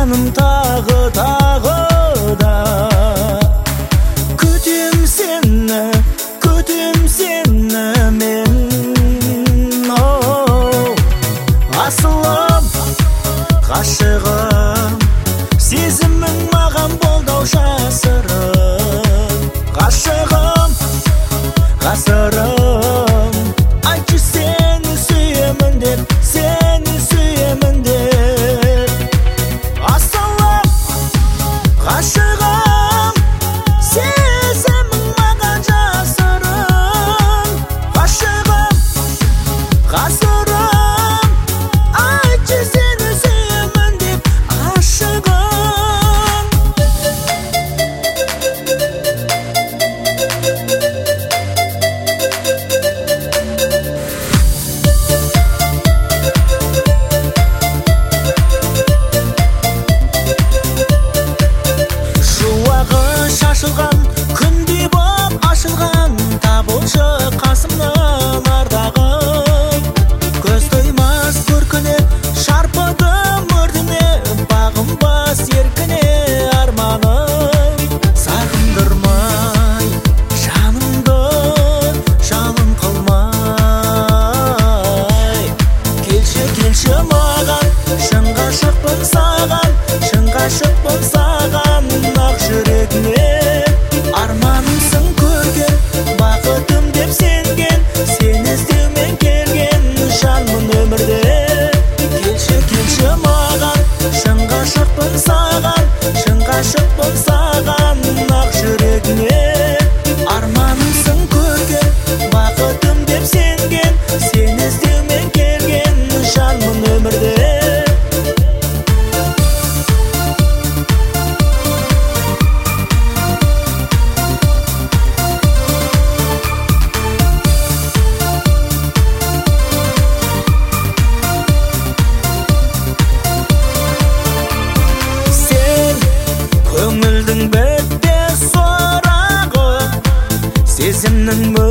жаным тағы да күтем сені мен. Асылым, ғашығым, сезімің маған болдау жасырын. Ғашығым, ғасырым, айтшы сені сүйемін деп, сені сүйемін деп. Асылым, ғашығым, сезімің маған жасырын. Ғашығым, ғасырым, айтшы сені сүйемін деп, ғашығым. Шашылған күндей боп ашылған, табылшы қасымнан ардағым. Көз тоймас көркіне шарпыдым өрдіне, бағынбас еркіне арманым. Сағындырмай жанымды жалын қылмай, келші маған, шын ғашықпын саған, шын ғашықпын саған. Ақ жүрегіме арманымсың көрген, бақытым деп сенген, сені іздеумен келген жанмын өмірде. Келші маған, шын ғашықпын саған, шын ғашықпын саған. Ақ жүрегіме арманымсың көрген, бақытым деп сенген, сені іздеумен келген жанмын өмірде. Көңілдің бітпес сұрағы, сезімнің